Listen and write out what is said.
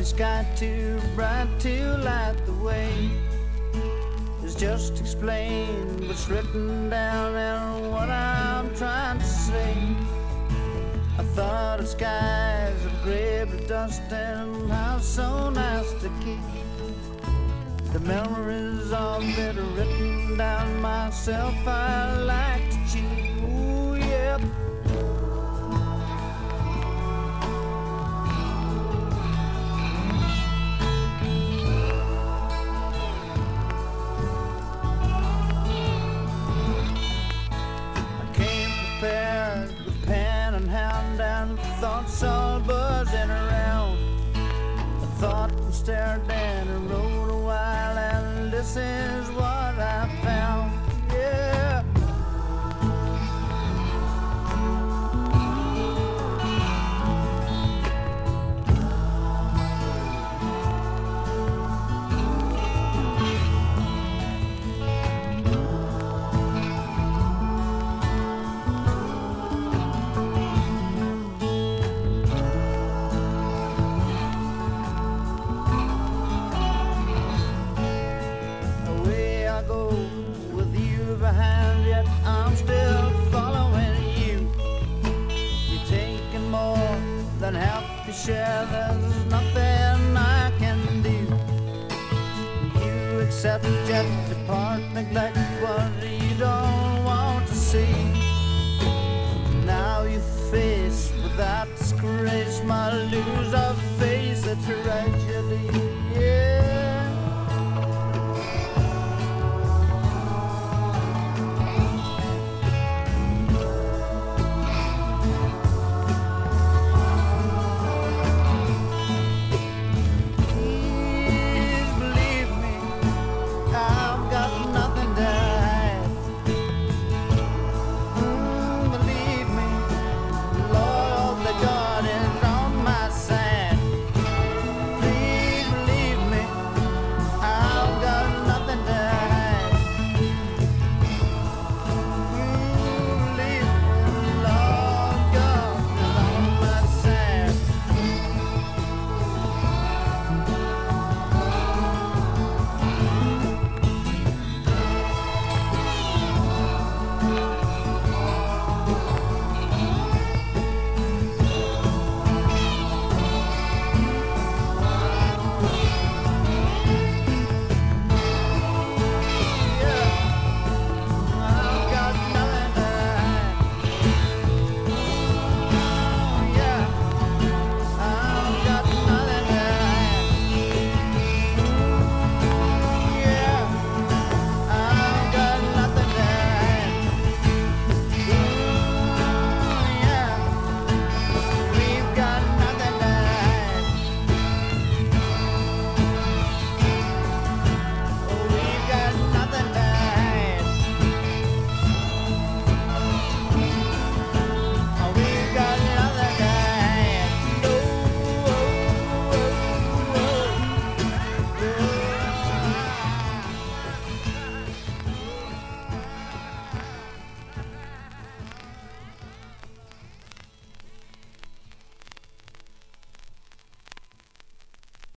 sky too bright to light the way. It's just explain what's written down and what I'm trying to say. I thought of skies of gray blue dust and how so nice to keep the memories of it written down myself. I like to cheat. Ooh, yeah. With pen and hand and thoughts all buzzing around. I thought and stared and wrote a while, and this is what I found. Yeah. Behind, yet I'm still following you. You're taking more than half your share. There's nothing I can do. You accept, yet depart, neglect